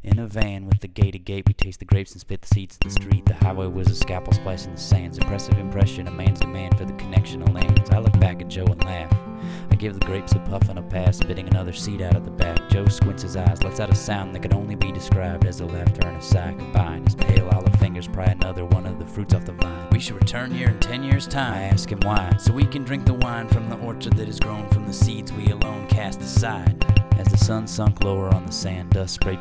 In a van with the gated gate, we taste the grapes and spit the seeds to the street. The highway was a scalpel splice in the sands. Impressive impression, a man's demand for the connection of lands. I look back at Joe and laugh. I give the grapes a puff and a pass, spitting another seed out of the back. Joe squints his eyes, lets out a sound that could only be described as a laughter and a sigh combined. His pale olive fingers pry another one of the fruits off the vine. We should return here in 10 years' time, I ask him why. So we can drink the wine from the orchard that has grown from the seeds we alone cast aside. As the sun sunk lower on the sand, dust sprayed